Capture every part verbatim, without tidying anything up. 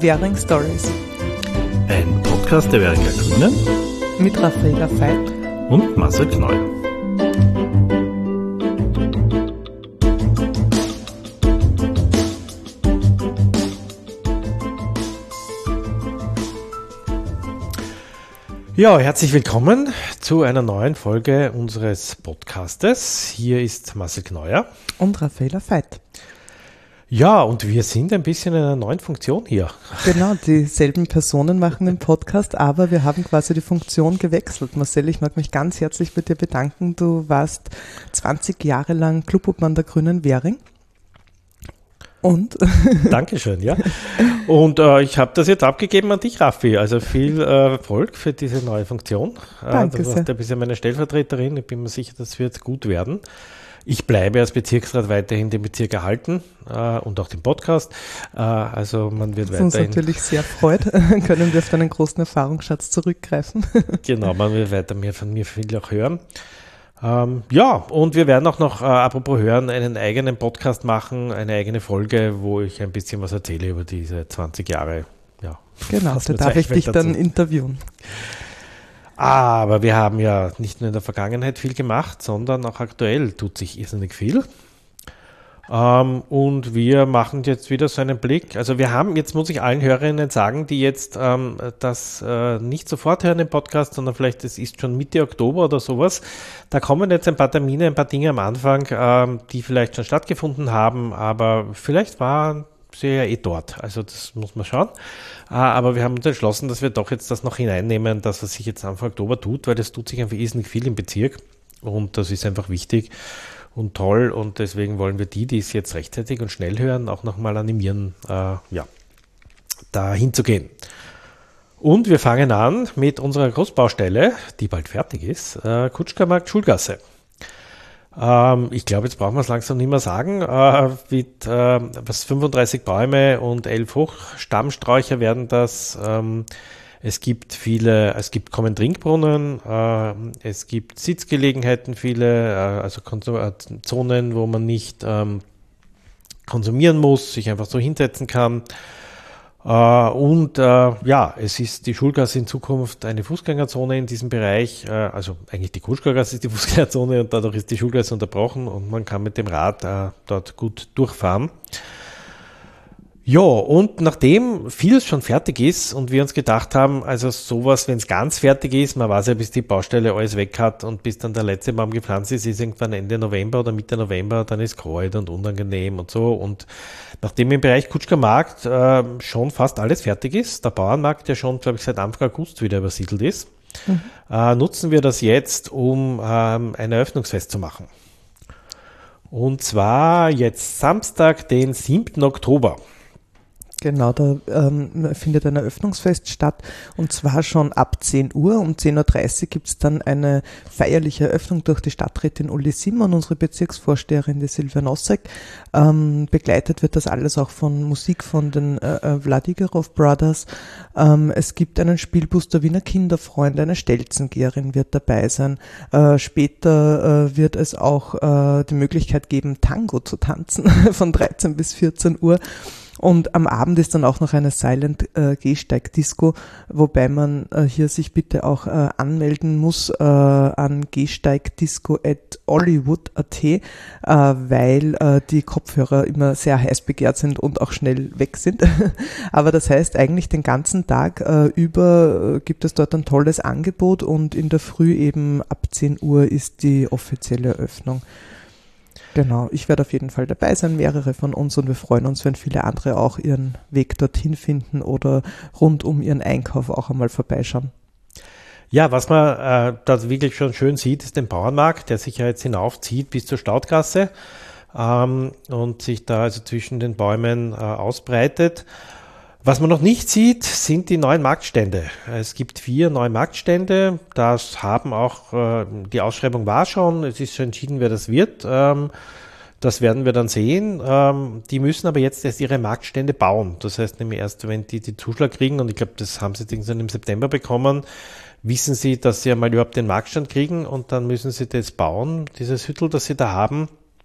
Währing Stories. Ein Podcast der Währinger Grünen mit Raffaela Veit und Marcel Kneuer. Ja, herzlich willkommen zu einer neuen Folge unseres Podcastes. Hier ist Marcel Kneuer und Raffaela Veit. Ja, und wir sind ein bisschen in einer neuen Funktion hier. Genau, dieselben Personen machen den Podcast, aber wir haben quasi die Funktion gewechselt. Marcel, ich mag mich ganz herzlich bei dir bedanken. Du warst zwanzig Jahre lang Clubobmann der Grünen Währing. Und? Dankeschön, ja. Und äh, ich habe das jetzt abgegeben an dich, Raffi. Also viel äh, Erfolg für diese neue Funktion. Äh, Danke du sehr. warst ja bisher meine Stellvertreterin. Ich bin mir sicher, das wird gut werden. Ich bleibe als Bezirksrat weiterhin den Bezirk erhalten äh, und auch den Podcast. Äh, also man wird das weiterhin... uns natürlich sehr freut, können wir auf deinen großen Erfahrungsschatz zurückgreifen. Genau, man wird weiter mehr von mir viel auch hören. Ähm, ja, und wir werden auch noch, äh, apropos hören, einen eigenen Podcast machen, eine eigene Folge, wo ich ein bisschen was erzähle über diese zwanzig Jahre. Ja, genau, da darf ich dich dann interviewen. Aber wir haben ja nicht nur in der Vergangenheit viel gemacht, sondern auch aktuell tut sich irrsinnig viel. Ähm, und wir machen jetzt wieder so einen Blick. Also wir haben, jetzt muss ich allen Hörerinnen sagen, die jetzt ähm, das äh, nicht sofort hören im Podcast, sondern vielleicht es ist schon Mitte Oktober oder sowas. Da kommen jetzt ein paar Termine, ein paar Dinge am Anfang, ähm, die vielleicht schon stattgefunden haben, aber vielleicht waren sie ja eh dort. Also das muss man schauen. Aber wir haben uns entschlossen, dass wir doch jetzt das noch hineinnehmen, dass was sich jetzt Anfang Oktober tut, weil das tut sich einfach irrsinnig viel im Bezirk und das ist einfach wichtig und toll und deswegen wollen wir die, die es jetzt rechtzeitig und schnell hören, auch nochmal animieren, äh, ja, da hinzugehen. Und wir fangen an mit unserer Großbaustelle, die bald fertig ist, äh, Kutschkermarkt Schulgasse. Ähm, ich glaube, jetzt brauchen wir es langsam nicht mehr sagen. Äh, mit äh, was fünfunddreißig Bäume und elf Hochstammsträucher werden das. Ähm, es gibt viele, es gibt kommen Trinkbrunnen, äh, es gibt Sitzgelegenheiten, viele, äh, also Konsum- äh, Zonen, wo man nicht ähm, konsumieren muss, sich einfach so hinsetzen kann. Uh, und uh, ja, es ist die Schulgasse in Zukunft eine Fußgängerzone in diesem Bereich, uh, also eigentlich die Kutschkergasse ist die Fußgängerzone und dadurch ist die Schulgasse unterbrochen und man kann mit dem Rad uh, dort gut durchfahren. Ja, und nachdem vieles schon fertig ist und wir uns gedacht haben, also sowas, wenn es ganz fertig ist, man weiß ja, bis die Baustelle alles weg hat und bis dann der letzte Baum gepflanzt ist, ist irgendwann Ende November oder Mitte November, dann ist kalt und unangenehm und so. Und nachdem im Bereich Kutschkermarkt äh, schon fast alles fertig ist, der Bauernmarkt ja schon, glaube ich, seit Anfang August wieder übersiedelt ist, mhm. äh, nutzen wir das jetzt, um ähm, ein Eröffnungsfest zu machen. Und zwar jetzt Samstag, den siebten Oktober. Genau, da ähm, findet ein Eröffnungsfest statt und zwar schon ab zehn Uhr. Um zehn Uhr dreißig gibt es dann eine feierliche Eröffnung durch die Stadträtin Uli Simon, unsere Bezirksvorsteherin, die Silvia Nossek. Ähm, begleitet wird das alles auch von Musik von den äh, Vladigerov Brothers. Ähm, es gibt einen Spielbus der Wiener Kinderfreunde, eine Stelzengeherin wird dabei sein. Äh, später äh, wird es auch äh, die Möglichkeit geben, Tango zu tanzen von dreizehn bis vierzehn Uhr. Und am Abend ist dann auch noch eine Silent äh, Gehsteig-Disco, wobei man äh, hier sich bitte auch äh, anmelden muss äh, an gehsteigdisco at hollywood punkt at, äh, weil äh, die Kopfhörer immer sehr heiß begehrt sind und auch schnell weg sind. Aber das heißt eigentlich den ganzen Tag äh, über äh, gibt es dort ein tolles Angebot und in der Früh eben ab zehn Uhr ist die offizielle Eröffnung. Genau, ich werde auf jeden Fall dabei sein, mehrere von uns und wir freuen uns, wenn viele andere auch ihren Weg dorthin finden oder rund um ihren Einkauf auch einmal vorbeischauen. Ja, was man äh, da wirklich schon schön sieht, ist den Bauernmarkt, der sich ja jetzt hinaufzieht bis zur Staudgasse ähm, und sich da also zwischen den Bäumen äh, ausbreitet. Was man noch nicht sieht, sind die neuen Marktstände. Es gibt vier neue Marktstände. Das haben auch, äh, die Ausschreibung war schon, es ist schon entschieden, wer das wird. Ähm, das werden wir dann sehen. Ähm, die müssen aber jetzt erst ihre Marktstände bauen. Das heißt nämlich erst, wenn die den Zuschlag kriegen, und ich glaube, das haben sie irgendwann im September bekommen, wissen sie, dass sie einmal überhaupt den Marktstand kriegen und dann müssen sie das bauen, dieses Hüttel, das sie da haben.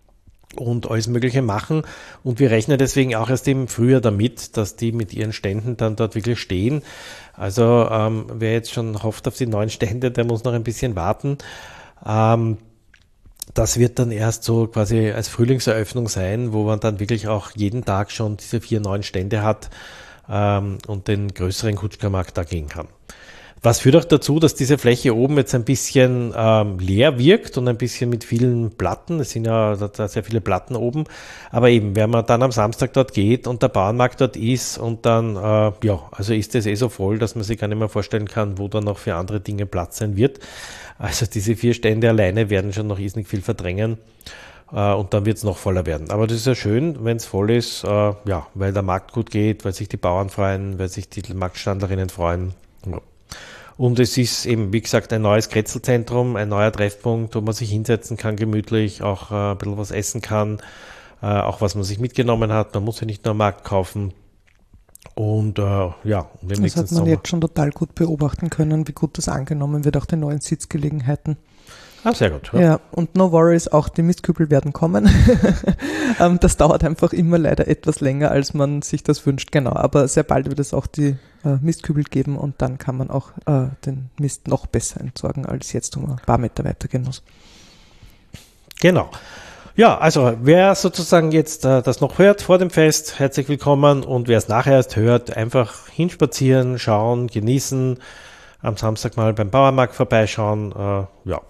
und alles Mögliche machen. Und wir rechnen deswegen auch erst im Frühjahr damit, dass die mit ihren Ständen dann dort wirklich stehen. Also ähm, wer jetzt schon hofft auf die neuen Stände, der muss noch ein bisschen warten. Ähm, das wird dann erst so quasi als Frühlingseröffnung sein, wo man dann wirklich auch jeden Tag schon diese vier neuen Stände hat ähm, und den größeren Kutschkermarkt da gehen kann. Was führt auch dazu, dass diese Fläche oben jetzt ein bisschen ähm, leer wirkt und ein bisschen mit vielen Platten. Es sind ja da sehr viele Platten oben. Aber eben, wenn man dann am Samstag dort geht und der Bauernmarkt dort ist und dann, äh, ja, also ist es eh so voll, dass man sich gar nicht mehr vorstellen kann, wo dann noch für andere Dinge Platz sein wird. Also diese vier Stände alleine werden schon noch irrsinnig viel verdrängen. Uh, und dann wird es noch voller werden. Aber das ist ja schön, wenn es voll ist, uh, ja, weil der Markt gut geht, weil sich die Bauern freuen, weil sich die Marktstandlerinnen freuen. Ja. Und es ist eben, wie gesagt, ein neues Kretzelzentrum, ein neuer Treffpunkt, wo man sich hinsetzen kann, gemütlich, auch uh, ein bisschen was essen kann, uh, auch was man sich mitgenommen hat. Man muss ja nicht nur am Markt kaufen. Und uh, ja, und im das hat man Sommer jetzt schon total gut beobachten können, wie gut das angenommen wird, auch die neuen Sitzgelegenheiten. Ah, sehr gut. Ja, ja, und no worries, auch die Mistkübel werden kommen. Das dauert einfach immer leider etwas länger, als man sich das wünscht, genau. Aber sehr bald wird es auch die äh, Mistkübel geben und dann kann man auch äh, den Mist noch besser entsorgen, als jetzt, um ein paar Meter weitergehen muss. Genau. Ja, also wer sozusagen jetzt äh, das noch hört vor dem Fest, herzlich willkommen, und wer es nachher erst hört, einfach hinspazieren, schauen, genießen, am Samstag mal beim Bauernmarkt vorbeischauen, äh, ja.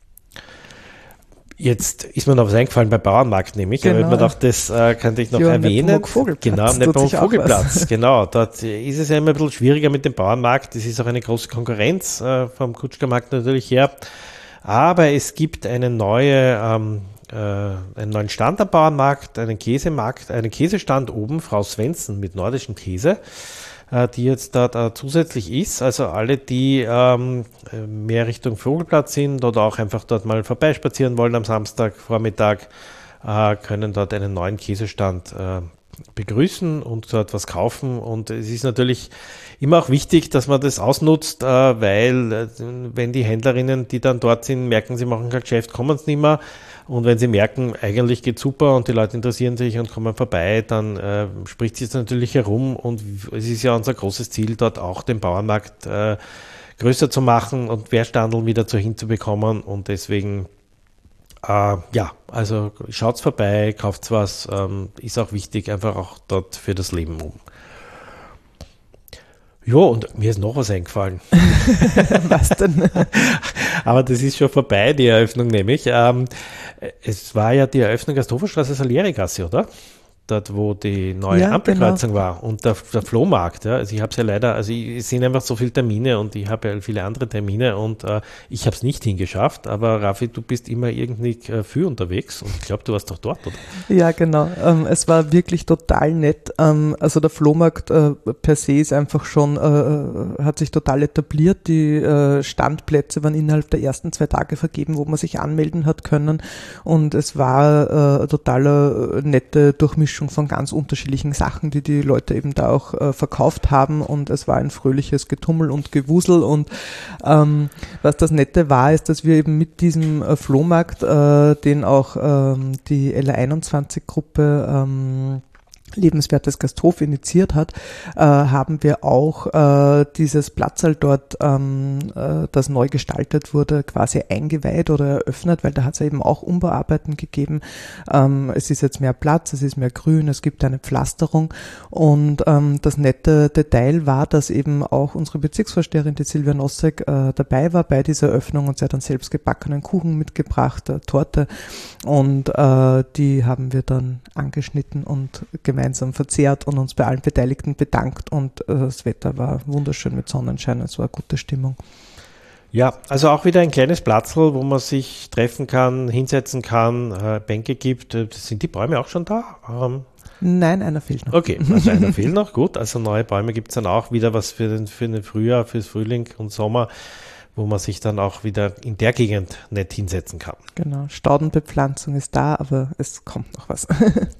Jetzt ist mir noch was eingefallen beim Bauernmarkt, nämlich. Genau. Aber ich mir gedacht, das äh, könnte ich noch ja, erwähnen. Genau, am Nepomuk-Vogelplatz. Genau, dort ist es ja immer ein bisschen schwieriger mit dem Bauernmarkt. Das ist auch eine große Konkurrenz äh, vom Kutschkermarkt natürlich her. Aber es gibt eine neue, ähm, äh, einen neuen Stand am Bauernmarkt, einen Käsemarkt, einen Käsestand oben, Frau Svensson mit nordischem Käse, die jetzt da, da zusätzlich ist. Also alle, die ähm, mehr Richtung Vogelplatz sind oder auch einfach dort mal vorbeispazieren wollen am Samstagvormittag, äh, können dort einen neuen Käsestand äh, begrüßen und dort was kaufen. Und es ist natürlich immer auch wichtig, dass man das ausnutzt, äh, weil äh, wenn die Händlerinnen, die dann dort sind, merken, sie machen kein Geschäft, kommen es nicht mehr. Und wenn sie merken, eigentlich geht super und die Leute interessieren sich und kommen vorbei, dann äh, spricht sich das natürlich herum, und es ist ja unser großes Ziel, dort auch den Bauernmarkt äh, größer zu machen und Querstandeln wieder zu hinzubekommen, und deswegen äh, ja, also schaut's vorbei, kauft's was, ähm, ist auch wichtig, einfach auch dort für das Leben um. Ja, und mir ist noch was eingefallen. Was denn? Aber das ist schon vorbei, die Eröffnung nämlich. Ähm, es war ja die Eröffnung der Hoferstraße Salerigasse, oder? Dort, wo die neue ja, Ampelkreuzung genau. war, und der, der Flohmarkt. Ja. Also ich habe es ja leider, also es sind einfach so viele Termine und ich habe ja viele andere Termine und äh, ich habe es nicht hingeschafft, aber Raffi, du bist immer irgendwie äh, für unterwegs und ich glaube, du warst doch dort, oder? Ja, genau. Ähm, es war wirklich total nett. Ähm, also der Flohmarkt äh, per se ist einfach schon, äh, hat sich total etabliert. Die äh, Standplätze waren innerhalb der ersten zwei Tage vergeben, wo man sich anmelden hat können, und es war äh, total äh, nette Durchmischung von ganz unterschiedlichen Sachen, die die Leute eben da auch äh, verkauft haben, und es war ein fröhliches Getummel und Gewusel. Und ähm, was das Nette war, ist, dass wir eben mit diesem äh, Flohmarkt, äh, den auch ähm, die L A einundzwanzig Gruppe ähm, Lebenswertes Gasthof initiiert hat, äh, haben wir auch äh, dieses Platzal dort, ähm, äh, das neu gestaltet wurde, quasi eingeweiht oder eröffnet, weil da hat es eben auch Umbauarbeiten gegeben. Ähm, es ist jetzt mehr Platz, es ist mehr Grün, es gibt eine Pflasterung, und ähm, das nette Detail war, dass eben auch unsere Bezirksvorsteherin, die Silvia Nossek, äh, dabei war bei dieser Eröffnung, und sie hat dann selbst gebackenen Kuchen mitgebracht, äh, Torte, und äh, die haben wir dann angeschnitten und gemeinsam gemeinsam verzehrt und uns bei allen Beteiligten bedankt, und äh, das Wetter war wunderschön mit Sonnenschein, es war eine gute Stimmung. Ja, also auch wieder ein kleines Platzl, wo man sich treffen kann, hinsetzen kann, äh, Bänke gibt. Sind die Bäume auch schon da? Ähm Nein, einer fehlt noch. Okay, also einer fehlt noch, gut. Also neue Bäume gibt es dann auch wieder, was für den, für den Frühjahr, fürs Frühling und Sommer, wo man sich dann auch wieder in der Gegend nett hinsetzen kann. Genau, Staudenbepflanzung ist da, aber es kommt noch was.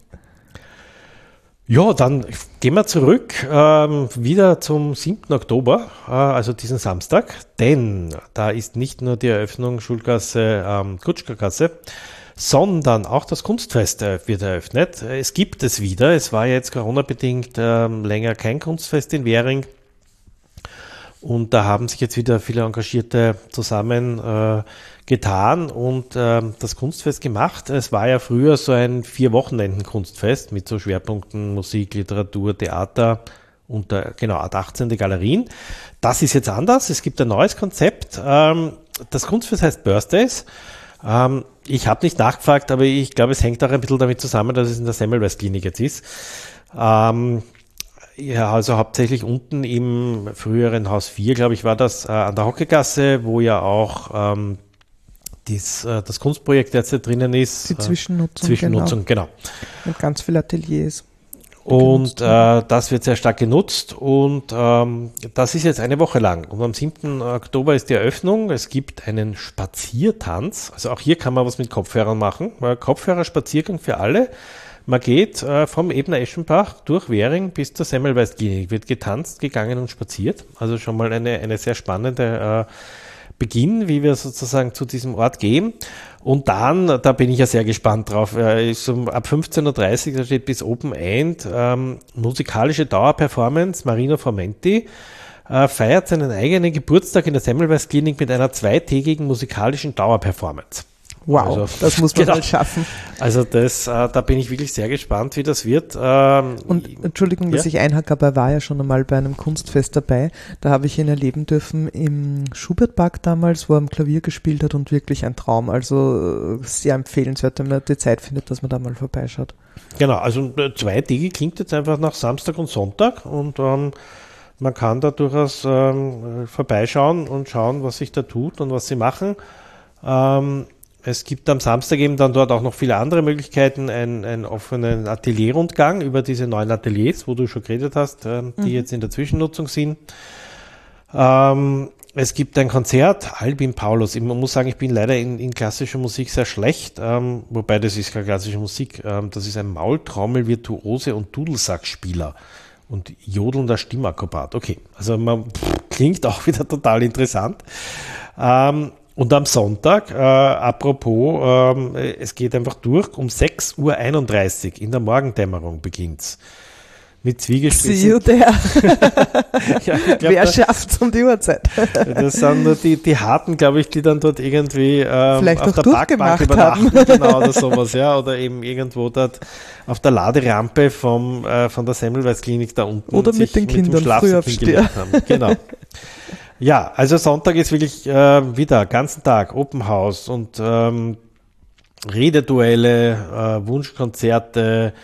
Ja, dann gehen wir zurück ähm, wieder zum siebten Oktober, äh, also diesen Samstag, denn da ist nicht nur die Eröffnung Schulgasse, ähm, Kutschkergasse, sondern auch das Kunstfest wird eröffnet. Es gibt es wieder. Es war jetzt Corona-bedingt äh, länger kein Kunstfest in Währing. Und da haben sich jetzt wieder viele Engagierte zusammen äh, getan und äh, das Kunstfest gemacht. Es war ja früher so ein Vier-Wochenenden-Kunstfest mit so Schwerpunkten Musik, Literatur, Theater und äh, genau Art achtzehn, die Galerien. Das ist jetzt anders. Es gibt ein neues Konzept. Ähm, das Kunstfest heißt Birthdays. Ähm, ich habe nicht nachgefragt, aber ich glaube, es hängt auch ein bisschen damit zusammen, dass es in der Semmelweis Klinik jetzt ist. Ähm, Ja, also hauptsächlich unten im früheren Haus vier, glaube ich, war das äh, an der Hockegasse, wo ja auch ähm, dies, äh, das Kunstprojekt jetzt drinnen ist. Die Zwischennutzung, äh, Zwischennutzung genau. genau. Mit ganz vielen Ateliers. Und äh, das wird sehr stark genutzt und ähm, das ist jetzt eine Woche lang. Und am siebten Oktober ist die Eröffnung. Es gibt einen Spaziertanz. Also auch hier kann man was mit Kopfhörern machen. Kopfhörer-Spaziergang für alle. Man geht äh, vom Ebner Eschenbach durch Währing bis zur Semmelweis Klinik, wird getanzt, gegangen und spaziert. Also schon mal eine, eine sehr spannende äh, Beginn, wie wir sozusagen zu diesem Ort gehen. Und dann, da bin ich ja sehr gespannt drauf, äh, ist um, ab fünfzehn Uhr dreißig, da steht bis Open End, ähm, musikalische Dauerperformance, Marino Formenti äh, feiert seinen eigenen Geburtstag in der Semmelweis Klinik mit einer zweitägigen musikalischen Dauerperformance. Wow, also, das muss man genau. halt schaffen. Also das, äh, da bin ich wirklich sehr gespannt, wie das wird. Ähm, und Entschuldigung, dass ja? ich einhacke, aber er war ja schon einmal bei einem Kunstfest dabei. Da habe ich ihn erleben dürfen im Schubertpark damals, wo er am Klavier gespielt hat und wirklich ein Traum. Also sehr empfehlenswert, wenn man die Zeit findet, dass man da mal vorbeischaut. Genau, also zwei Tage klingt jetzt einfach nach Samstag und Sonntag und ähm, man kann da durchaus ähm, vorbeischauen und schauen, was sich da tut und was sie machen. Ähm, Es gibt am Samstag eben dann dort auch noch viele andere Möglichkeiten, einen, einen offenen Atelierrundgang über diese neuen Ateliers, wo du schon geredet hast, äh, die mhm. jetzt in der Zwischennutzung sind. Ähm, es gibt ein Konzert, Albin Paulus. Ich muss sagen, ich bin leider in, in klassischer Musik sehr schlecht, ähm, wobei das ist keine klassische Musik. Ähm, das ist ein Maultrommel-Virtuose und Dudelsackspieler und jodelnder Stimmakrobat. Okay, also man pff, klingt auch wieder total interessant. Ähm, Und am Sonntag, äh, apropos, ähm, es geht einfach durch, um sechs Uhr einunddreißig in der Morgendämmerung beginnt's. Mit Zwiegespitze. See you there. Ja, glaub, wer schafft's um die Uhrzeit? Das sind nur die, die Harten, glaube ich, die dann dort irgendwie ähm, Vielleicht auf auch der Parkbank übernachten, haben. genau, oder sowas, ja, oder eben irgendwo dort auf der Laderampe vom, äh, von der Semmelweis Klinik da unten. Oder mit den Kindern früh aufstehen. Genau. Ja, also Sonntag ist wirklich äh, wieder ganzen Tag Open House und ähm, Rededuelle, äh, Wunschkonzerte,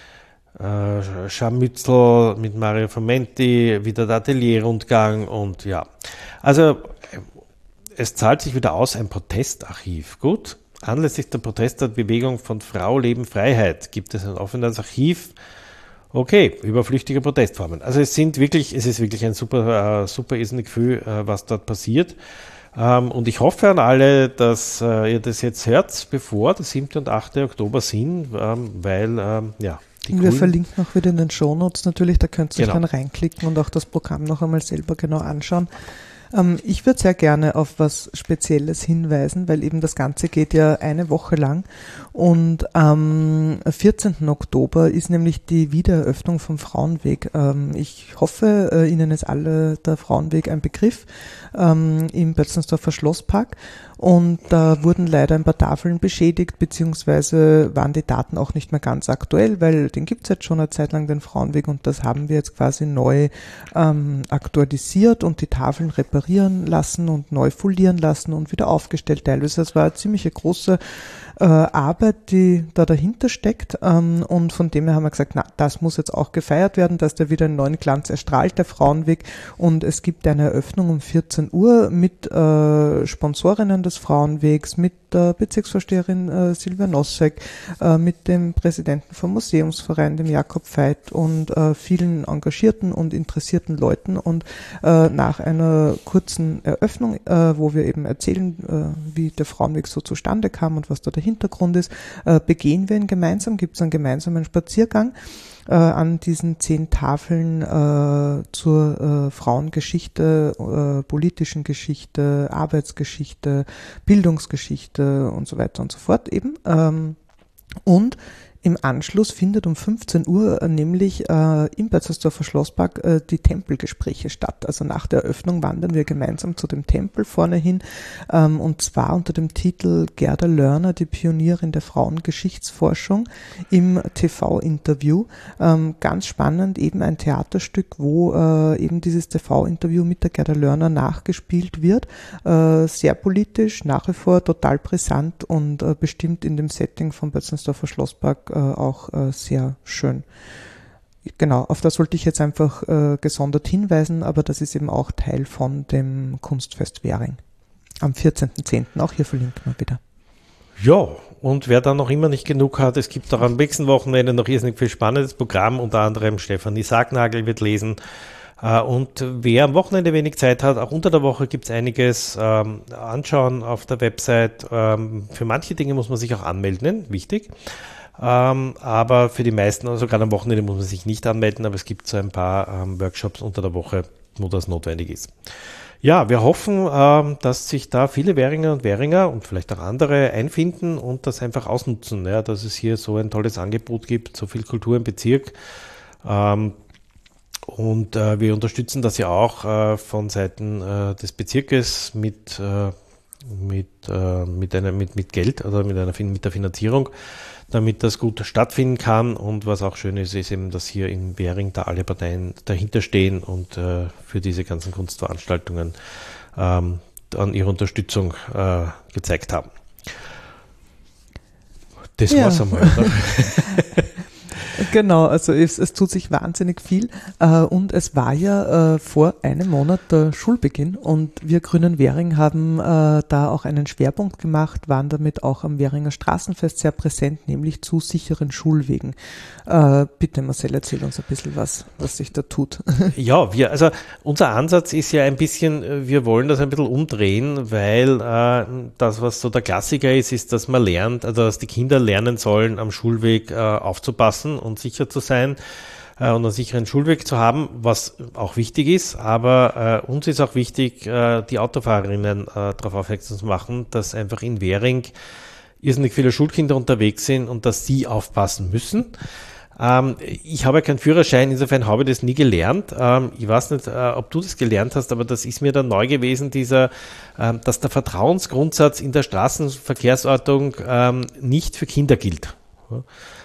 äh, Scharmützel mit Mario Formenti, wieder der Atelierrundgang und ja. Also es zahlt sich wieder aus, ein Protestarchiv. Gut, anlässlich der Protestbewegung von Frau, Leben, Freiheit gibt es ein offenes Archiv. Okay, über flüchtige Protestformen. Also es sind wirklich, es ist wirklich ein super, äh, super irrsinnig Gefühl, äh, was dort passiert. Ähm, und ich hoffe an alle, dass äh, ihr das jetzt hört, bevor der siebte und achte Oktober sind, ähm, weil, ähm, ja. Die wir Grünen, verlinken auch wieder in den Shownotes natürlich, da könnt ihr euch genau. dann reinklicken und auch das Programm noch einmal selber genau anschauen. Ähm, ich würde sehr gerne auf was Spezielles hinweisen, weil eben das Ganze geht ja eine Woche lang und am vierzehnten Oktober ist nämlich die Wiedereröffnung vom Frauenweg. Ähm, ich hoffe, äh, Ihnen ist alle der Frauenweg ein Begriff ähm, im Bötzensdorfer Schlosspark. Und da wurden leider ein paar Tafeln beschädigt, beziehungsweise waren die Daten auch nicht mehr ganz aktuell, weil den gibt es jetzt schon eine Zeit lang, den Frauenweg, und das haben wir jetzt quasi neu ähm, aktualisiert und die Tafeln reparieren lassen und neu folieren lassen und wieder aufgestellt teilweise. Das war eine ziemlich große äh, Arbeit, die da dahinter steckt, ähm, und von dem her haben wir gesagt, na, das muss jetzt auch gefeiert werden, dass der wieder einen neuen Glanz erstrahlt, der Frauenweg, und es gibt eine Eröffnung um vierzehn Uhr mit äh, Sponsorinnen des Frauenwegs, mit der Bezirksvorsteherin äh, Silvia Nossek, äh, mit dem Präsidenten vom Museumsverein, dem Jakob Veit, und äh, vielen engagierten und interessierten Leuten, und äh, nach einer kurzen Eröffnung, äh, wo wir eben erzählen, äh, wie der Frauenweg so zustande kam und was da der Hintergrund ist, äh, begehen wir ihn gemeinsam, gibt es einen gemeinsamen Spaziergang äh, an diesen zehn Tafeln äh, zur äh, Frauengeschichte, äh, politischen Geschichte, Arbeitsgeschichte, Bildungsgeschichte und so weiter und so fort eben. Ähm, und im Anschluss findet um fünfzehn Uhr nämlich äh, im Bötzersdorfer Schlosspark äh, die Tempelgespräche statt. Also nach der Eröffnung wandern wir gemeinsam zu dem Tempel vorne hin ähm, und zwar unter dem Titel Gerda Lörner, die Pionierin der Frauengeschichtsforschung im T V-Interview. Ähm, ganz spannend, eben ein Theaterstück, wo äh, eben dieses T V-Interview mit der Gerda Lörner nachgespielt wird. Äh, sehr politisch, nach wie vor total brisant und äh, bestimmt in dem Setting vom Bötzersdorfer Schlosspark auch äh, sehr schön. Genau, auf das wollte ich jetzt einfach äh, gesondert hinweisen, aber das ist eben auch Teil von dem Kunstfest Währing. Am vierzehnten zehnten auch hier verlinken wir wieder. Ja, und wer da noch immer nicht genug hat, es gibt auch am nächsten Wochenende noch irrsinnig viel spannendes Programm, unter anderem Stefanie Sargnagel wird lesen. Uh, und wer am Wochenende wenig Zeit hat, auch unter der Woche gibt es einiges ähm, anschauen auf der Website. Ähm, für manche Dinge muss man sich auch anmelden, wichtig. Ähm, aber für die meisten, also gerade am Wochenende muss man sich nicht anmelden, aber es gibt so ein paar ähm, Workshops unter der Woche, wo das notwendig ist. Ja, wir hoffen, ähm, dass sich da viele Währinger und Währinger und vielleicht auch andere einfinden und das einfach ausnutzen, ja, dass es hier so ein tolles Angebot gibt, so viel Kultur im Bezirk. Ähm, Und äh, wir unterstützen das ja auch äh, von Seiten äh, des Bezirkes mit, äh, mit, äh, mit, einer, mit, mit Geld oder mit, einer, mit der Finanzierung, damit das gut stattfinden kann. Und was auch schön ist, ist eben, dass hier in Währing da alle Parteien dahinter stehen und äh, für diese ganzen Kunstveranstaltungen ähm, an ihre Unterstützung äh, gezeigt haben. Das ja. war's einmal, oder? Genau, also es, es tut sich wahnsinnig viel äh, und es war ja äh, vor einem Monat der Schulbeginn und wir Grünen Währing haben äh, da auch einen Schwerpunkt gemacht, waren damit auch am Währinger Straßenfest sehr präsent, nämlich zu sicheren Schulwegen. Äh, bitte Marcel, erzähl uns ein bisschen was, was sich da tut. Ja, wir, also unser Ansatz ist ja ein bisschen, wir wollen das ein bisschen umdrehen, weil äh, das, was so der Klassiker ist, ist, dass man lernt, also dass die Kinder lernen sollen, am Schulweg äh, aufzupassen und sicher zu sein äh, und einen sicheren Schulweg zu haben, was auch wichtig ist, aber äh, uns ist auch wichtig, äh, die Autofahrerinnen äh, darauf aufmerksam zu machen, dass einfach in Währing irrsinnig viele Schulkinder unterwegs sind und dass sie aufpassen müssen. Ähm, ich habe keinen Führerschein, insofern habe ich das nie gelernt. Ähm, ich weiß nicht, äh, ob du das gelernt hast, aber das ist mir dann neu gewesen, dieser, ähm, dass der Vertrauensgrundsatz in der Straßenverkehrsordnung ähm, nicht für Kinder gilt. Ja.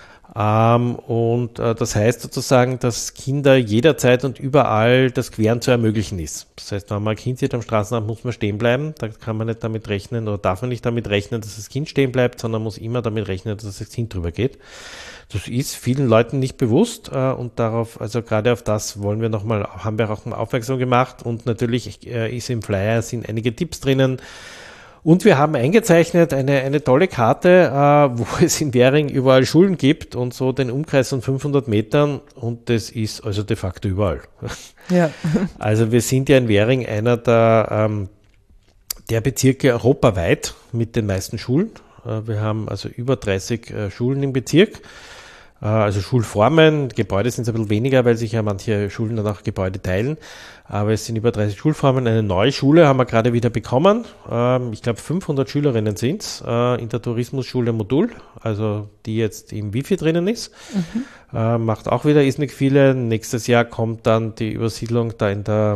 Ähm, und äh, das heißt sozusagen, dass Kinder jederzeit und überall das Queren zu ermöglichen ist. Das heißt, wenn man ein Kind sieht am Straßenrand, muss man stehen bleiben. Da kann man nicht damit rechnen oder darf man nicht damit rechnen, dass das Kind stehen bleibt, sondern muss immer damit rechnen, dass das Kind drüber geht. Das ist vielen Leuten nicht bewusst äh, und darauf, also gerade auf das wollen wir nochmal, haben wir auch mal aufmerksam gemacht und natürlich äh, ist im Flyer, sind einige Tipps drinnen. Und wir haben eingezeichnet eine, eine tolle Karte, äh, wo es in Währing überall Schulen gibt und so den Umkreis von fünfhundert Metern und das ist also de facto überall. Ja. Also wir sind ja in Währing einer der, ähm, der Bezirke europaweit mit den meisten Schulen. Äh, wir haben also über dreißig äh, Schulen im Bezirk. Äh, also Schulformen, Gebäude sind es ein bisschen weniger, weil sich ja manche Schulen dann auch Gebäude teilen. Aber es sind über dreißig Schulformen. Eine neue Schule haben wir gerade wieder bekommen. Ähm, ich glaube, fünfhundert Schülerinnen sind es äh, in der Tourismusschule Modul, also die jetzt im Wifi drinnen ist. Mhm. Äh, macht auch wieder irrsinnig viele. Nächstes Jahr kommt dann die Übersiedlung da in der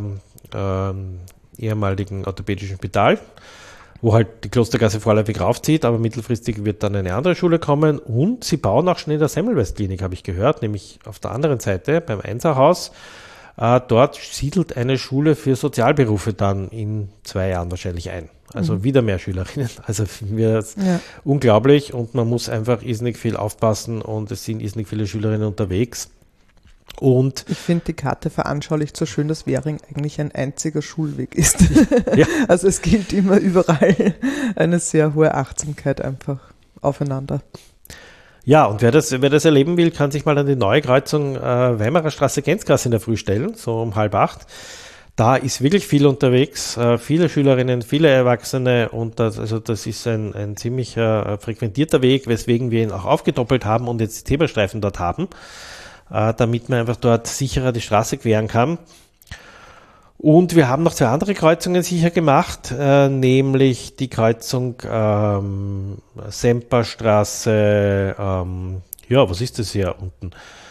äh, ehemaligen orthopädischen Spital, wo halt die Klostergasse vorläufig raufzieht, aber mittelfristig wird dann eine andere Schule kommen. Und sie bauen auch schon in der Semmelweis-Klinik, habe ich gehört, nämlich auf der anderen Seite beim Einserhaus. Uh, dort siedelt eine Schule für Sozialberufe dann in zwei Jahren wahrscheinlich ein. Also mhm. wieder mehr Schülerinnen. Also finden wir das ja. unglaublich und man muss einfach irrsinnig viel aufpassen und es sind irrsinnig viele Schülerinnen unterwegs. Und ich finde die Karte veranschaulicht so schön, dass Währing eigentlich ein einziger Schulweg ist. Ja. Also es gilt immer überall eine sehr hohe Achtsamkeit einfach aufeinander. Ja, und wer das, wer das erleben will, kann sich mal an die neue Kreuzung äh, Weimarer Straße Gänzgasse in der Früh stellen, so um halb acht. Da ist wirklich viel unterwegs, äh, viele Schülerinnen, viele Erwachsene und das, also das ist ein, ein ziemlich äh, frequentierter Weg, weswegen wir ihn auch aufgedoppelt haben und jetzt Zebrastreifen dort haben, äh, damit man einfach dort sicherer die Straße queren kann. Und wir haben noch zwei andere Kreuzungen sicher gemacht, äh, nämlich die Kreuzung ähm, Semperstraße, ähm, ja, was ist das hier unten?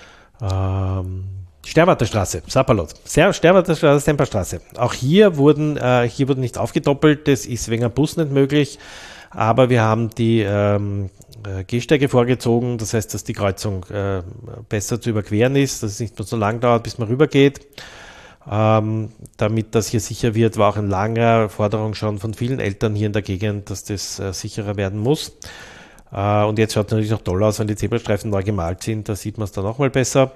Ähm, Sternwarterstraße, Sapperlot, Sternwarterstraße, Semperstraße. Auch hier wurden, äh, hier wurden nicht aufgedoppelt, das ist wegen einem Bus nicht möglich, aber wir haben die ähm, Gehsteige vorgezogen, das heißt, dass die Kreuzung äh, besser zu überqueren ist, dass es nicht mehr so lang dauert, bis man rübergeht. Ähm, damit das hier sicher wird, war auch eine lange Forderung schon von vielen Eltern hier in der Gegend, dass das äh, sicherer werden muss. Äh, und jetzt schaut es natürlich noch toll aus, wenn die Zebrastreifen neu gemalt sind, da sieht man es dann auch mal besser.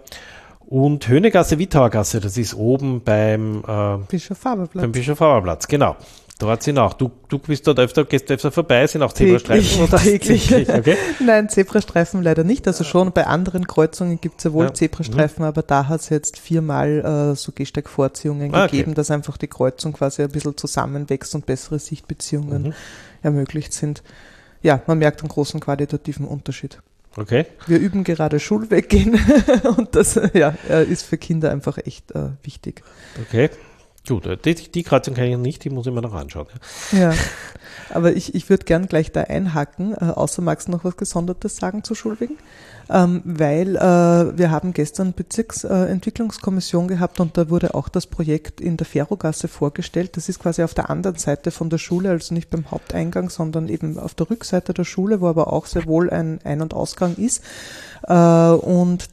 Und Höhnegasse, Wittauergasse, das ist oben beim äh, Bischof-Faber-Platz. Beim Bischof-Faber-Platz, genau. Dort sind auch, du, du bist dort öfter, gehst öfter vorbei, sind auch Zebrastreifen? Oder? Täglich. Okay. Nein, Zebrastreifen leider nicht. Also schon bei anderen Kreuzungen gibt es ja wohl ja. Zebrastreifen, mhm. aber da hat es jetzt viermal äh, so Gehsteigvorziehungen ah, gegeben, okay. dass einfach die Kreuzung quasi ein bisschen zusammenwächst und bessere Sichtbeziehungen mhm. ermöglicht sind. Ja, man merkt einen großen qualitativen Unterschied. Okay. Wir üben gerade Schulweggehen und das ja, ist für Kinder einfach echt äh, wichtig. Okay. Gut, die, die Kreuzung kann ich nicht, die muss ich mir noch anschauen. Ja, ja, aber ich, ich würde gern gleich da einhaken, äh, außer magst du noch was Gesondertes sagen zu Schulwegen? Ähm, weil äh, wir haben gestern Bezirksentwicklungskommission äh, gehabt und da wurde auch das Projekt in der Ferrogasse vorgestellt. Das ist quasi auf der anderen Seite von der Schule, also nicht beim Haupteingang, sondern eben auf der Rückseite der Schule, wo aber auch sehr wohl ein Ein- und Ausgang ist. Äh, und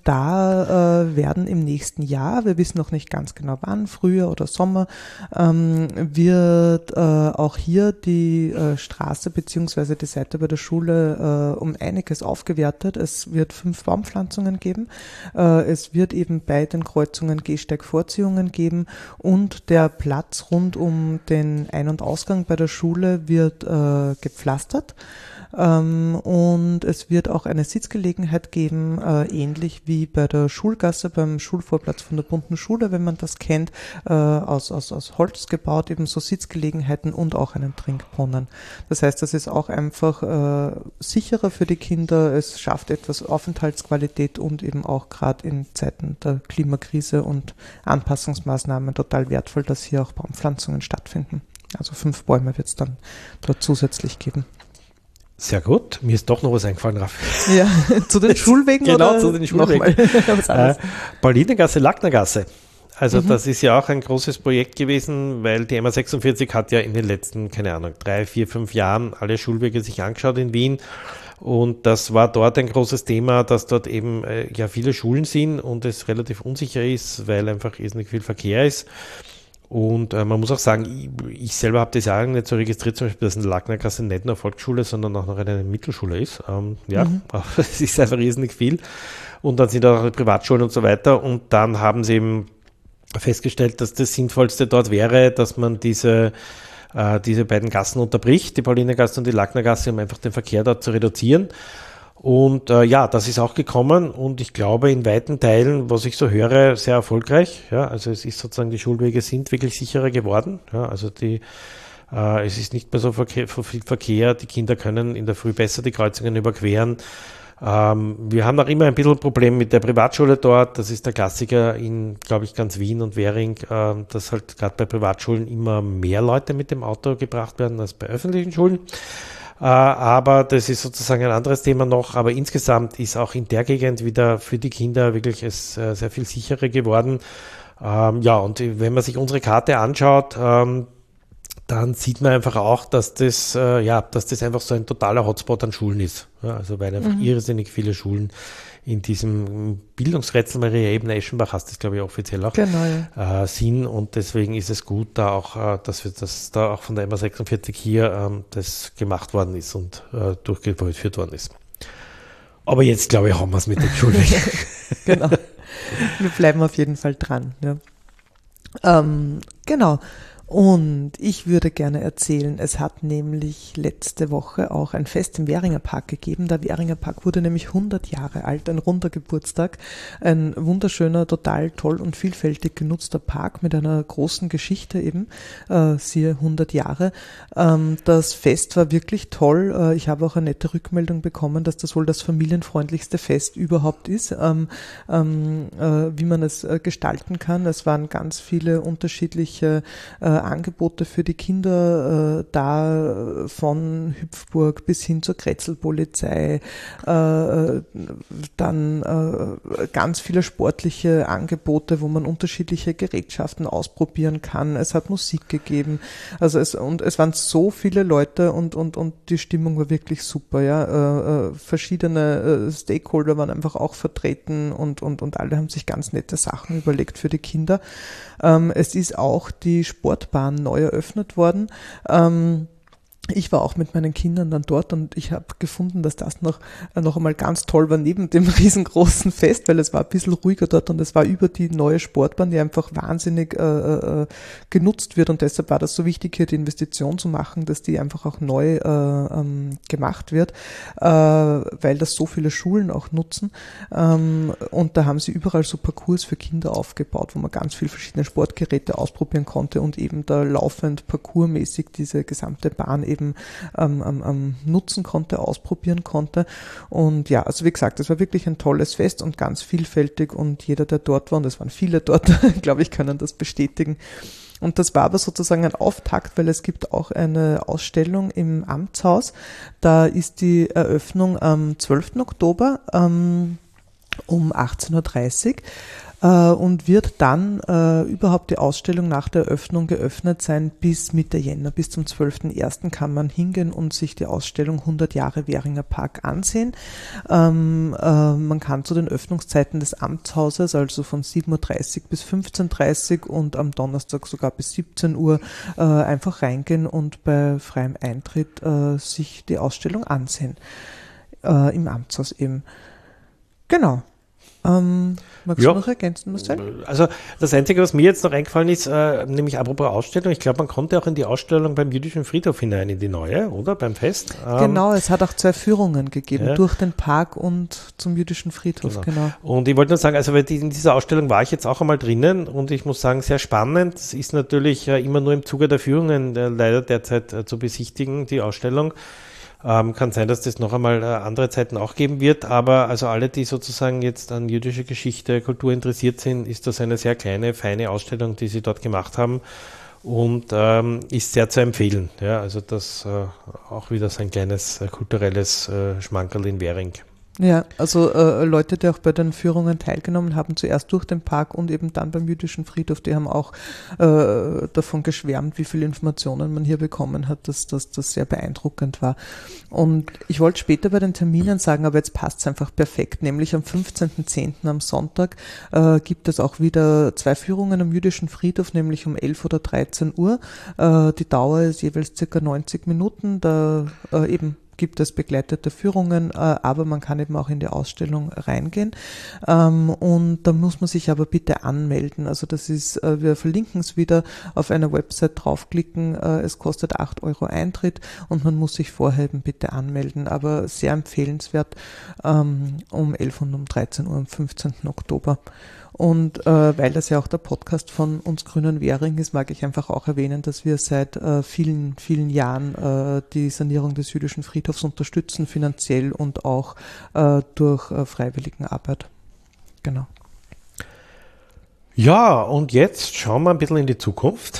da äh, werden im nächsten Jahr, wir wissen noch nicht ganz genau wann, Frühjahr oder Sommer, ähm, wird äh, auch hier die äh, Straße beziehungsweise die Seite bei der Schule äh, um einiges aufgewertet. Es wird fünf Baumpflanzungen geben. Äh, es wird eben bei den Kreuzungen Gehsteigvorziehungen geben und der Platz rund um den Ein- und Ausgang bei der Schule wird äh, gepflastert. Ähm, und es wird auch eine Sitzgelegenheit geben, äh, ähnlich wie bei der Schulgasse, beim Schulvorplatz von der bunten Schule, wenn man das kennt, äh, aus, aus, aus Holz gebaut, eben so Sitzgelegenheiten und auch einen Trinkbrunnen. Das heißt, das ist auch einfach äh, sicherer für die Kinder, es schafft etwas Aufenthaltsqualität und eben auch gerade in Zeiten der Klimakrise und Anpassungsmaßnahmen total wertvoll, dass hier auch Baumpflanzungen stattfinden. Also fünf Bäume wird es dann dort zusätzlich geben. Sehr gut. Mir ist doch noch was eingefallen, Raffi. Ja, zu den Schulwegen genau, oder? Genau, zu den Schulwegen. äh, Paulinergasse, Lacknergasse. Also mhm. das ist ja auch ein großes Projekt gewesen, weil die M A sechsundvierzig hat ja in den letzten, keine Ahnung, drei, vier, fünf Jahren alle Schulwege sich angeschaut in Wien. Und das war dort ein großes Thema, dass dort eben äh, ja viele Schulen sind und es relativ unsicher ist, weil einfach irrsinnig viel Verkehr ist. Und äh, man muss auch sagen, ich, ich selber habe das ja nicht so registriert, zum Beispiel, dass eine Lacknergasse nicht nur Volksschule, sondern auch noch eine Mittelschule ist. Ähm, ja, mhm. es ist einfach riesig viel. Und dann sind auch noch Privatschulen und so weiter. Und dann haben sie eben festgestellt, dass das Sinnvollste dort wäre, dass man diese, äh, diese beiden Gassen unterbricht, die Paulinergasse und die Lacknergasse, um einfach den Verkehr dort zu reduzieren. Und äh, ja, das ist auch gekommen und ich glaube in weiten Teilen, was ich so höre, sehr erfolgreich. Ja, also es ist sozusagen, die Schulwege sind wirklich sicherer geworden. Ja, also die, äh, es ist nicht mehr so, Verkehr, so viel Verkehr. Die Kinder können in der Früh besser die Kreuzungen überqueren. Ähm, wir haben auch immer ein bisschen ein Problem mit der Privatschule dort. Das ist der Klassiker in, glaube ich, ganz Wien und Währing, äh, dass halt gerade bei Privatschulen immer mehr Leute mit dem Auto gebracht werden als bei öffentlichen Schulen. Uh, aber das ist sozusagen ein anderes Thema noch, aber insgesamt ist auch in der Gegend wieder für die Kinder wirklich es uh, sehr viel sicherer geworden. Um, ja, und wenn man sich unsere Karte anschaut, um, dann sieht man einfach auch, dass das, uh, ja, dass das einfach so ein totaler Hotspot an Schulen ist. Ja, also weil einfach mhm. irrsinnig viele Schulen in diesem Bildungsrätsel Maria Ebner-Eschenbach, hast das glaube ich offiziell auch, genau, ja. äh, sind und deswegen ist es gut, da auch, äh, dass wir das da auch von der M A sechsundvierzig hier ähm, das gemacht worden ist und äh, durchgeführt worden ist. Aber jetzt glaube ich, haben wir es mit den Schulwegen. Genau. Wir bleiben auf jeden Fall dran. Ja. Ähm, genau. Und ich würde gerne erzählen, es hat nämlich letzte Woche auch ein Fest im Währinger Park gegeben. Der Währinger Park wurde nämlich hundert Jahre alt, ein runder Geburtstag. Ein wunderschöner, total toll und vielfältig genutzter Park mit einer großen Geschichte eben, äh, siehe hundert Jahre. Ähm, das Fest war wirklich toll. Äh, ich habe auch eine nette Rückmeldung bekommen, dass das wohl das familienfreundlichste Fest überhaupt ist, ähm, ähm, äh, wie man es äh, gestalten kann. Es waren ganz viele unterschiedliche äh, Angebote für die Kinder, äh, da von Hüpfburg bis hin zur Kretzelpolizei, äh, dann äh, ganz viele sportliche Angebote, wo man unterschiedliche Gerätschaften ausprobieren kann. Es hat Musik gegeben, also es und es waren so viele Leute und und und die Stimmung war wirklich super, ja. Äh, äh, verschiedene äh, Stakeholder waren einfach auch vertreten und und und alle haben sich ganz nette Sachen überlegt für die Kinder. Ähm, es ist auch die Sportbahn neu eröffnet worden. Ähm, Ich war auch mit meinen Kindern dann dort und ich habe gefunden, dass das noch, noch einmal ganz toll war neben dem riesengroßen Fest, weil es war ein bisschen ruhiger dort und es war über die neue Sportbahn, die einfach wahnsinnig äh, äh, genutzt wird und deshalb war das so wichtig, hier die Investition zu machen, dass die einfach auch neu äh, ähm, gemacht wird, äh, weil das so viele Schulen auch nutzen, ähm, und da haben sie überall so Parcours für Kinder aufgebaut, wo man ganz viele verschiedene Sportgeräte ausprobieren konnte und eben da laufend parcoursmäßig diese gesamte Bahn eben eben ähm, ähm, nutzen konnte, ausprobieren konnte. Und ja, also wie gesagt, es war wirklich ein tolles Fest und ganz vielfältig und jeder, der dort war, und es waren viele dort, glaube ich, können das bestätigen. Und das war aber sozusagen ein Auftakt, weil es gibt auch eine Ausstellung im Amtshaus. Da ist die Eröffnung am zwölften Oktober ähm, um achtzehn Uhr dreißig. Und wird dann äh, überhaupt die Ausstellung nach der Eröffnung geöffnet sein bis Mitte Jänner. Bis zum zwölften ersten kann man hingehen und sich die Ausstellung hundert Jahre Währinger Park ansehen. Ähm, äh, man kann zu den Öffnungszeiten des Amtshauses, also von sieben Uhr dreißig bis fünfzehn Uhr dreißig und am Donnerstag sogar bis siebzehn Uhr äh, einfach reingehen und bei freiem Eintritt äh, sich die Ausstellung ansehen. Äh, im Amtshaus eben. Genau. Ähm, magst ja. du noch ergänzen, Marcel? Also das Einzige, was mir jetzt noch eingefallen ist, äh, nämlich apropos Ausstellung, ich glaube, man konnte auch in die Ausstellung beim jüdischen Friedhof hinein, in die neue, oder? Beim Fest. Ähm, genau, es hat auch zwei Führungen gegeben, ja. durch den Park und zum jüdischen Friedhof, genau. genau. Und ich wollte nur sagen, also in dieser Ausstellung war ich jetzt auch einmal drinnen und ich muss sagen, sehr spannend. Es ist natürlich äh, immer nur im Zuge der Führungen äh, leider derzeit äh, zu besichtigen, die Ausstellung. Ähm, kann sein, dass das noch einmal äh, andere Zeiten auch geben wird, aber also alle, die sozusagen jetzt an jüdische Geschichte, Kultur interessiert sind, ist das eine sehr kleine, feine Ausstellung, die sie dort gemacht haben und ähm, ist sehr zu empfehlen. Ja, also das äh, auch wieder so ein kleines äh, kulturelles äh, Schmankerl in Währing. Ja, also äh, Leute, die auch bei den Führungen teilgenommen haben, zuerst durch den Park und eben dann beim jüdischen Friedhof, die haben auch äh, davon geschwärmt, wie viele Informationen man hier bekommen hat, dass das sehr beeindruckend war. Und ich wollte später bei den Terminen sagen, aber jetzt passt es einfach perfekt, nämlich am fünfzehnten zehnten am Sonntag äh, gibt es auch wieder zwei Führungen am jüdischen Friedhof, nämlich um elf oder dreizehn Uhr. Äh, die Dauer ist jeweils circa neunzig Minuten, da äh, eben gibt es begleitete Führungen, äh, aber man kann eben auch in die Ausstellung reingehen. Ähm, und da muss man sich aber bitte anmelden. Also das ist, äh, wir verlinken es wieder auf einer Website, draufklicken. Äh, es kostet acht Euro Eintritt und man muss sich vorher eben bitte anmelden. Aber sehr empfehlenswert, ähm, um elf und um dreizehn Uhr am fünfzehnten Oktober. Und äh, weil das ja auch der Podcast von uns Grünen Währing ist, mag ich einfach auch erwähnen, dass wir seit äh, vielen, vielen Jahren äh, die Sanierung des jüdischen Friedhofs unterstützen, finanziell und auch äh, durch äh, Freiwilligenarbeit. Genau. Ja, und jetzt schauen wir ein bisschen in die Zukunft.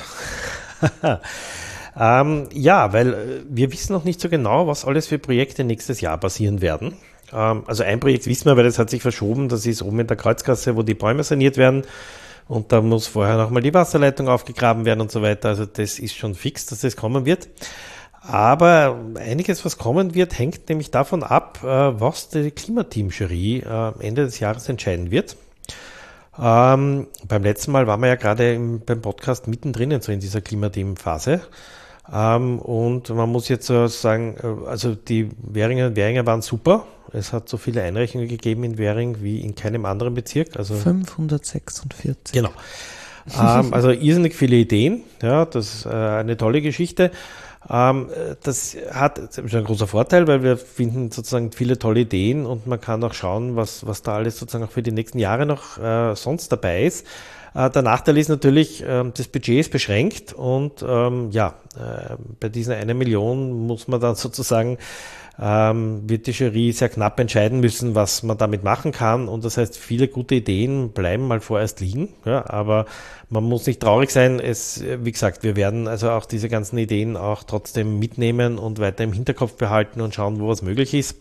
ähm, ja, weil wir wissen noch nicht so genau, was alles für Projekte nächstes Jahr passieren werden. Also ein Projekt wissen wir, weil das hat sich verschoben, das ist oben in der Kreuzgasse, wo die Bäume saniert werden und da muss vorher nochmal die Wasserleitung aufgegraben werden und so weiter, also das ist schon fix, dass das kommen wird. Aber einiges, was kommen wird, hängt nämlich davon ab, was die Klimateam-Jury Ende des Jahres entscheiden wird. Ähm, beim letzten Mal waren wir ja gerade im, beim Podcast mittendrin so in dieser Klimateam-Phase. Ähm, und man muss jetzt so sagen, also die Währinger und Währinger waren super. Es hat so viele Einreichungen gegeben in Währing wie in keinem anderen Bezirk. Also fünfhundertsechsundvierzig. Genau. ähm, also irrsinnig viele Ideen, ja, das ist äh, eine tolle Geschichte. Ähm, das hat das ist ein großer Vorteil, weil wir finden sozusagen viele tolle Ideen und man kann auch schauen, was, was da alles sozusagen auch für die nächsten Jahre noch äh, sonst dabei ist. Äh, der Nachteil ist natürlich, äh, das Budget ist beschränkt und ähm, ja, äh, bei diesen einer Million muss man dann sozusagen Ähm, wird die Jury sehr knapp entscheiden müssen, was man damit machen kann. Und das heißt, viele gute Ideen bleiben mal vorerst liegen. Ja, aber man muss nicht traurig sein. Es, wie gesagt, wir werden also auch diese ganzen Ideen auch trotzdem mitnehmen und weiter im Hinterkopf behalten und schauen, wo was möglich ist.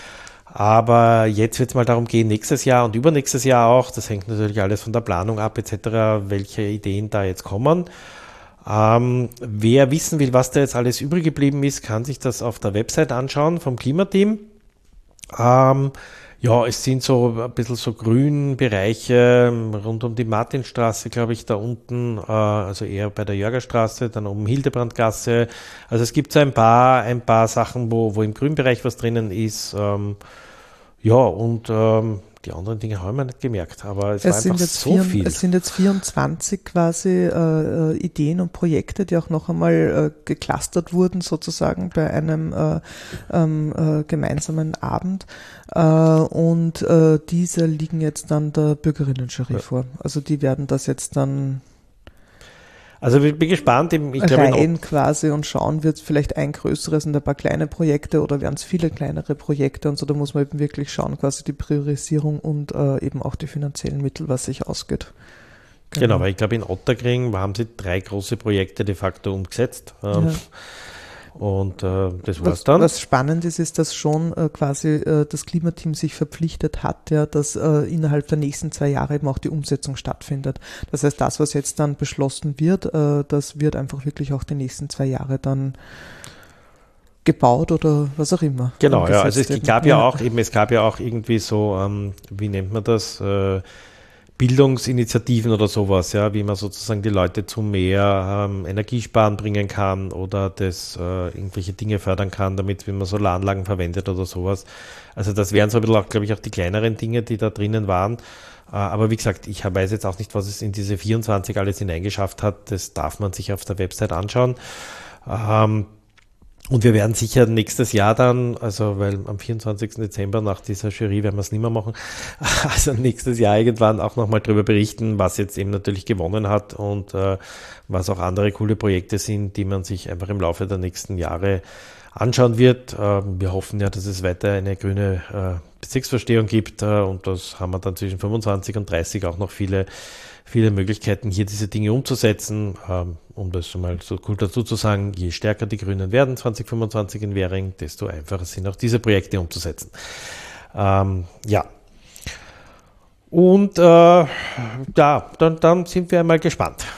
Aber jetzt wird es mal darum gehen, nächstes Jahr und übernächstes Jahr auch, das hängt natürlich alles von der Planung ab et cetera, welche Ideen da jetzt kommen. Ähm, wer wissen will, was da jetzt alles übrig geblieben ist, kann sich das auf der Website anschauen vom Klimateam. Ähm, ja, es sind so ein bisschen so Grünbereiche rund um die Martinstraße, glaube ich, da unten, äh, also eher bei der Jörgerstraße, dann um Hildebrandgasse. Also es gibt so ein paar, ein paar Sachen, wo, wo im Grünbereich was drinnen ist. Ähm, ja, und ähm, die anderen Dinge haben wir nicht gemerkt, aber es, es war einfach so vier, viel. Es sind jetzt vierundzwanzig quasi äh, Ideen und Projekte, die auch noch einmal äh, geclustert wurden sozusagen bei einem äh, ähm, äh, gemeinsamen Abend äh, und äh, diese liegen jetzt dann der Bürgerinnenjury ja. vor. Also die werden das jetzt dann Also ich bin gespannt. Ich glaube, rein quasi und schauen, wird es vielleicht ein größeres und ein paar kleine Projekte oder werden es viele kleinere Projekte und so. Da muss man eben wirklich schauen, quasi die Priorisierung und äh, eben auch die finanziellen Mittel, was sich ausgeht. Genau, genau, weil ich glaube, in Otterkring haben sie drei große Projekte de facto umgesetzt. Ähm, ja. Und äh, das war's was, dann. Was spannend ist, ist, dass schon äh, quasi äh, das Klimateam sich verpflichtet hat, ja, dass äh, innerhalb der nächsten zwei Jahre eben auch die Umsetzung stattfindet. Das heißt, das, was jetzt dann beschlossen wird, äh, das wird einfach wirklich auch die nächsten zwei Jahre dann gebaut oder was auch immer. Genau, ja, also es eben. gab ja, ja auch eben, es gab ja auch irgendwie so, ähm, wie nennt man das, äh, Bildungsinitiativen oder sowas, ja, wie man sozusagen die Leute zu mehr ähm, Energiesparen bringen kann oder das äh, irgendwelche Dinge fördern kann, damit, wenn man Solaranlagen verwendet oder sowas. Also das wären so ein bisschen auch, glaube ich, auch die kleineren Dinge, die da drinnen waren. Äh, aber wie gesagt, ich weiß jetzt auch nicht, was es in diese vierundzwanzig alles hineingeschafft hat. Das darf man sich auf der Website anschauen. Ähm, Und wir werden sicher nächstes Jahr dann, also weil am vierundzwanzigsten Dezember nach dieser Jury werden wir es nicht mehr machen, also nächstes Jahr irgendwann auch nochmal darüber berichten, was jetzt eben natürlich gewonnen hat und äh, was auch andere coole Projekte sind, die man sich einfach im Laufe der nächsten Jahre anschauen wird. Äh, wir hoffen ja, dass es weiter eine grüne äh, Bezirksverstehung gibt äh, und das haben wir dann zwischen fünfundzwanzig und dreißig auch noch viele viele Möglichkeiten, hier diese Dinge umzusetzen. Ähm, um das schon mal so cool dazu zu sagen, je stärker die Grünen werden zwanzig fünfundzwanzig in Währing, desto einfacher sind auch diese Projekte umzusetzen. Ähm, ja. Und äh, ja, dann, dann sind wir einmal gespannt.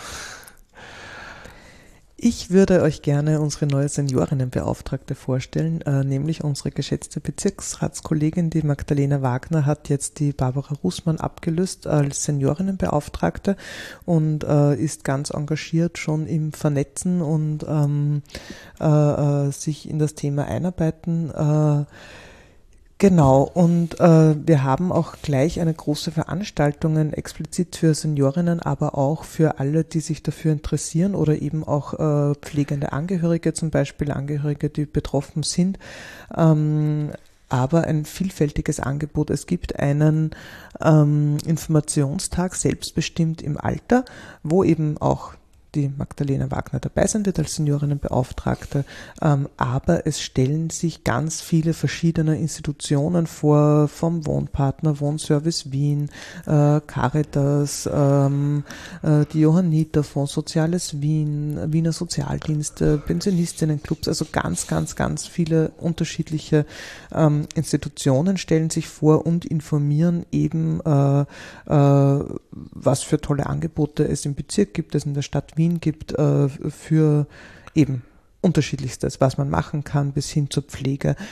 Ich würde euch gerne unsere neue Seniorinnenbeauftragte vorstellen, äh, nämlich unsere geschätzte Bezirksratskollegin, die Magdalena Wagner, hat jetzt die Barbara Rußmann abgelöst als Seniorinnenbeauftragte und äh, ist ganz engagiert schon im Vernetzen und ähm, äh, äh, sich in das Thema einarbeiten. Äh, Genau, und äh, wir haben auch gleich eine große Veranstaltung explizit für Seniorinnen, aber auch für alle, die sich dafür interessieren oder eben auch äh, pflegende Angehörige, zum Beispiel Angehörige, die betroffen sind. Ähm, aber ein vielfältiges Angebot. Es gibt einen ähm, Informationstag selbstbestimmt im Alter, wo eben auch die Magdalena Wagner dabei sein wird als Seniorinnenbeauftragte, ähm, aber es stellen sich ganz viele verschiedene Institutionen vor, vom Wohnpartner, Wohnservice Wien, äh, Caritas, ähm, äh, die Johanniter, Fonds Soziales Wien, Wiener Sozialdienste, Pensionistinnenclubs, also ganz, ganz, ganz viele unterschiedliche ähm, Institutionen stellen sich vor und informieren eben, äh, äh, was für tolle Angebote es im Bezirk gibt, es in der Stadt Wien gibt, äh, für eben unterschiedlichstes, was man machen kann, bis hin zur Pflege.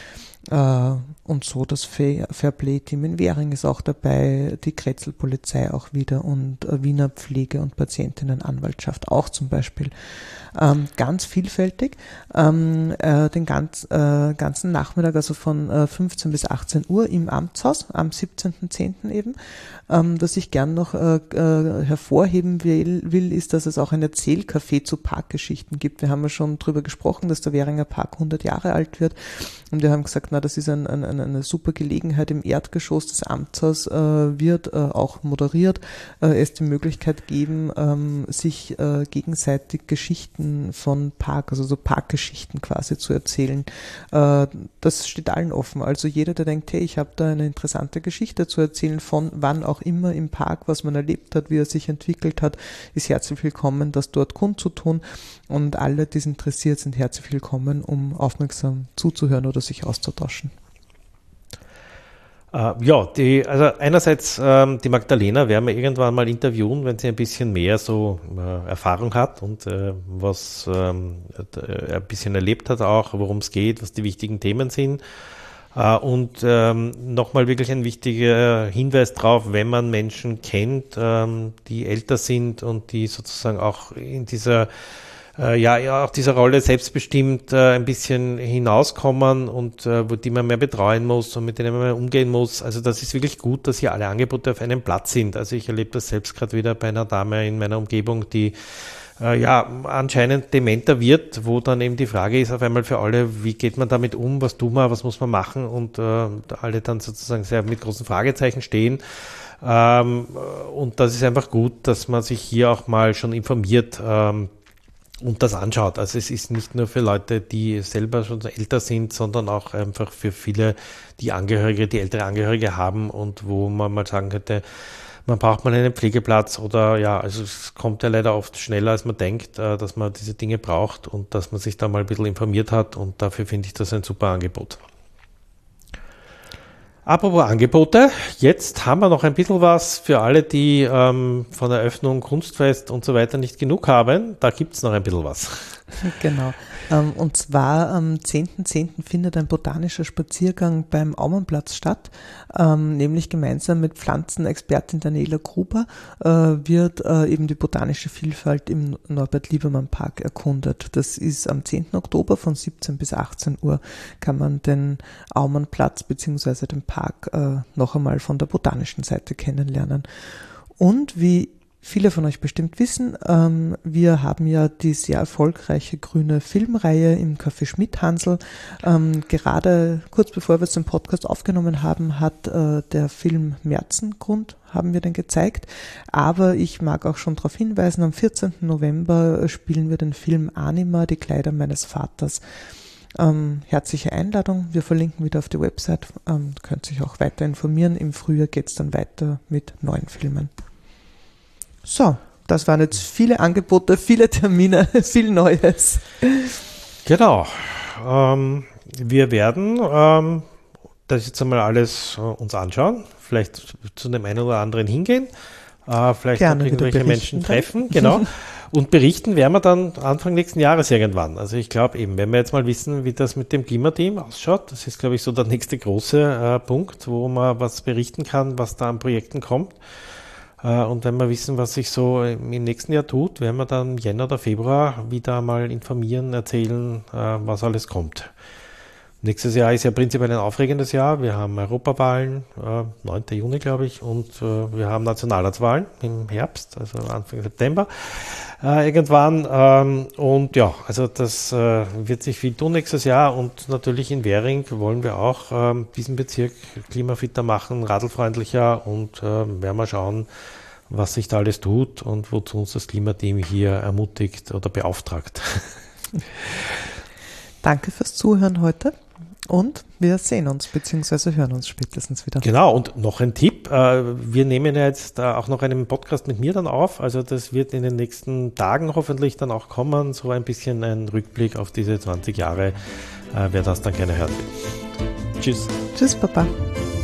Äh, und so das Fair, Fairplay-Team in Währing ist auch dabei, die Kretzel-Polizei auch wieder und äh, Wiener Pflege- und Patientinnenanwaltschaft auch zum Beispiel. Ähm, ganz vielfältig. Ähm, äh, den ganz, äh, ganzen Nachmittag, also von äh, fünfzehn bis achtzehn Uhr im Amtshaus, am siebzehnten zehnten eben. Ähm, was ich gern noch äh, äh, hervorheben will, will, ist, dass es auch ein Erzählcafé zu Parkgeschichten gibt. Wir haben ja schon drüber gesprochen, dass der Währinger Park hundert Jahre alt wird. Und wir haben gesagt, na, das ist ein, ein, eine super Gelegenheit. Im Erdgeschoss des Amtshauses äh, wird äh, auch moderiert, äh, es die Möglichkeit geben, ähm, sich äh, gegenseitig Geschichten von Park, also so Parkgeschichten quasi zu erzählen. Äh, das steht allen offen. Also jeder, der denkt, hey, ich habe da eine interessante Geschichte zu erzählen, von wann auch immer im Park, was man erlebt hat, wie er sich entwickelt hat, ist herzlich willkommen, das dort kundzutun. Und alle, die es interessiert, sind herzlich willkommen, um aufmerksam zuzuhören oder sich auszutauschen. Uh, ja, die, also einerseits ähm, die Magdalena werden wir irgendwann mal interviewen, wenn sie ein bisschen mehr so äh, Erfahrung hat und äh, was ähm, äh, ein bisschen erlebt hat auch, worum es geht, was die wichtigen Themen sind. Uh, und ähm, nochmal wirklich ein wichtiger Hinweis drauf, wenn man Menschen kennt, ähm, die älter sind und die sozusagen auch in dieser Äh, ja, ja, auch dieser Rolle selbstbestimmt äh, ein bisschen hinauskommen und äh, wo die man mehr betreuen muss und mit denen man mehr umgehen muss. Also das ist wirklich gut, dass hier alle Angebote auf einem Platz sind. Also ich erlebe das selbst gerade wieder bei einer Dame in meiner Umgebung, die äh, ja anscheinend dementer wird, wo dann eben die Frage ist auf einmal für alle, wie geht man damit um, was tun wir, was muss man machen und äh, alle dann sozusagen sehr mit großen Fragezeichen stehen. Ähm, und das ist einfach gut, dass man sich hier auch mal schon informiert, ähm, und das anschaut. Also es ist nicht nur für Leute, die selber schon älter sind, sondern auch einfach für viele, die Angehörige, die ältere Angehörige haben und wo man mal sagen könnte, man braucht mal einen Pflegeplatz oder ja, also es kommt ja leider oft schneller, als man denkt, dass man diese Dinge braucht und dass man sich da mal ein bisschen informiert hat und dafür finde ich das ein super Angebot. Apropos Angebote, jetzt haben wir noch ein bisschen was für alle, die ähm, von Eröffnung, Kunstfest und so weiter nicht genug haben. Da gibt es noch ein bisschen was. Genau. Ähm, und zwar am zehnten zehnten findet ein botanischer Spaziergang beim Aumannplatz statt, ähm, nämlich gemeinsam mit Pflanzenexpertin Daniela Gruber äh, wird äh, eben die botanische Vielfalt im Norbert-Liebermann-Park erkundet. Das ist am zehnten Oktober von siebzehn bis achtzehn Uhr kann man den Aumannplatz bzw. den Park äh, noch einmal von der botanischen Seite kennenlernen. Und wie viele von euch bestimmt wissen, ähm, wir haben ja die sehr erfolgreiche grüne Filmreihe im Café Schmidt-Hansl. Ähm, gerade kurz bevor wir es den Podcast aufgenommen haben, hat äh, der Film Märzengrund, haben wir den gezeigt. Aber ich mag auch schon darauf hinweisen, am vierzehnten November spielen wir den Film Anima, die Kleider meines Vaters. Ähm, herzliche Einladung, wir verlinken wieder auf die Website, ähm, könnt sich auch weiter informieren. Im Frühjahr geht es dann weiter mit neuen Filmen. So, das waren jetzt viele Angebote, viele Termine, viel Neues. Genau. Ähm, wir werden ähm, das jetzt einmal alles äh, uns anschauen, vielleicht zu dem einen oder anderen hingehen, äh, vielleicht Gerne noch irgendwelche Menschen dann. treffen, genau. Und berichten werden wir dann Anfang nächsten Jahres irgendwann. Also ich glaube eben, wenn wir jetzt mal wissen, wie das mit dem Klimateam ausschaut, das ist, glaube ich, so der nächste große äh, Punkt, wo man was berichten kann, was da an Projekten kommt. Und wenn wir wissen, was sich so im nächsten Jahr tut, werden wir dann Jänner oder Februar wieder mal informieren, erzählen, was alles kommt. Nächstes Jahr ist ja prinzipiell ein aufregendes Jahr. Wir haben Europawahlen, neunten Juni, glaube ich, und wir haben Nationalratswahlen im Herbst, also Anfang September äh, irgendwann. Ähm, und ja, also das äh, wird sich viel tun nächstes Jahr und natürlich in Währing wollen wir auch ähm, diesen Bezirk klimafitter machen, radlfreundlicher und äh, werden wir schauen, was sich da alles tut und wozu uns das Klimateam hier ermutigt oder beauftragt. Danke fürs Zuhören heute. Und wir sehen uns bzw. hören uns spätestens wieder. Genau, und noch ein Tipp, wir nehmen ja jetzt auch noch einen Podcast mit mir dann auf, also das wird in den nächsten Tagen hoffentlich dann auch kommen, so ein bisschen ein Rückblick auf diese zwanzig Jahre, wer das dann gerne hört. Tschüss. Tschüss, Papa.